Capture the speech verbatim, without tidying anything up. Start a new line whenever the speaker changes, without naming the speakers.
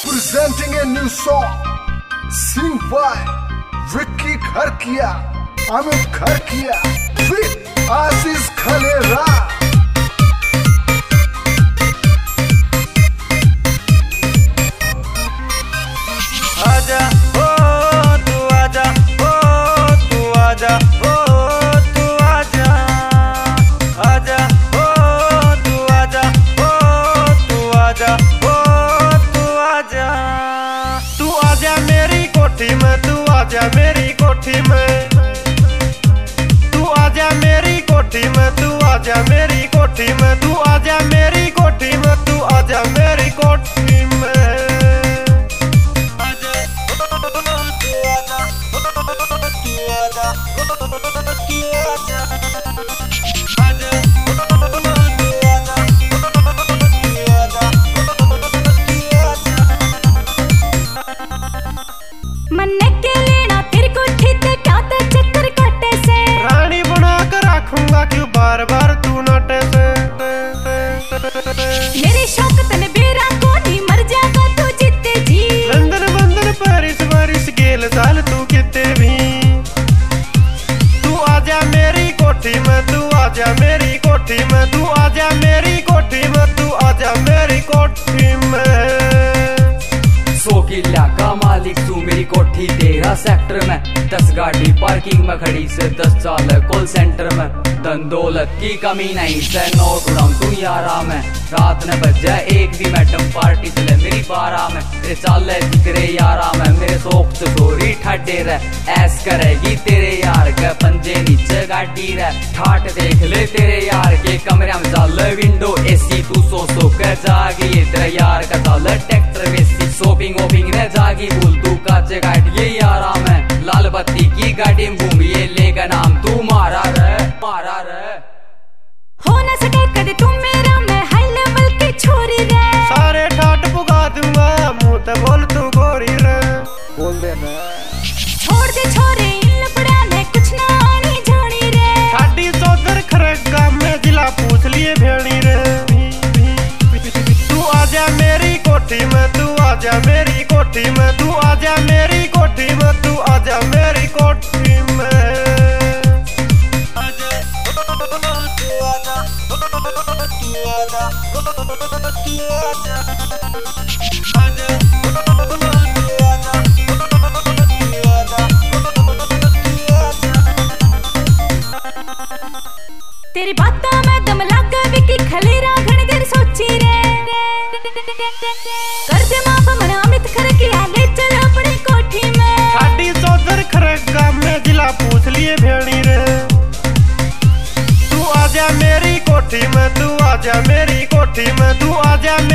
presenting a new song, sing by Vicky Kharkia, Amit Kharkia, with Aziz Khalera.
आजा ओ तू आजा ओ तू आजा ओ तू आजा आजा ओ तू आजा ओ तू आजा ओ तू आजा तू आजा मेरी कोठी में तू आजा मेरी कोठी में तू आजा मेरी कोठी में तू आजा मेरी कोठी में तू आजा मेरी कोठी में तू आजा मेरी कोठी में
मन्ने के लेना तेरी कोठी ते क्या ते चक्कर काटे से
रानी बना कर रखूंगा क्यों बार बार तू नाटे से
मेरी शौक तने बेरा को नहीं मर जाएगा तू जीते जी
लंदन बंदन पेरिस बारिश गेल साल तू किते भी तू आजा मेरी कोठी में तू आजा मेरी कोठी में तू आजा मेरी कोठी में तू आजा मेरी कोठी में
सौ किला का मालिक तू मेरी कोठी तेरा सेक्टर में दस गाड़ी पार्किंग में खड़ी से दस साल कॉल सेंटर में धन दौलत की कमी नहीं से नोट उड़ाऊं तू यारा में रात ने बज जाए एक भी मैडम पार्टी चले मेरी बारह में तेरे चाल तेरे यारा में मेरे शौक से छोरी ठाडे रह ऐस करेगी तेरे यार के पंजे नीचे गाड़ी रह ठाट देख ले तेरे यार के कमरे में चाल विंडो एसी तू सो सो कर जागी तेरे यार का चाल ट्रैक्टर वेसी शॉपिंग वॉपिंग ने जागी भूल तू काचे काटिए यारा में लाल बत्ती की गाड़ी में घूमिए लेगा नाम तू मारा रे मारा रे
हो न सके कदे तू मेरा मैं हाई लेवल की छोरी रे
सारे ठाट पुगा दूंगा मुंह ते बोल तू गोरी रे बोल दे ना
छोड़ दे छोरे इन लपड़ा ने कुछ ना आनी जानी रे
ठाडी सोदर खरगा में जिला पूछ लिए भेड़ी रे तू आजा मेरी कोठी में तू आजा मेरी कोठी में तू आजा मेरी कोठी में तू आजा मेरी कोठी में आजा तू आजा तू आजा तू आजा
तेरी बातों में दम लगा विकी खलेरा घणी देर सोची रे कर दे माफ मना अमित खरकिया ले चल अपनी कोठी में
ठाडी सोदर खरगा में जिला पूछ लिए भेड़ी रे तू आजा मेरी कोठी में तू आजा मेरी कोठी में तू आजा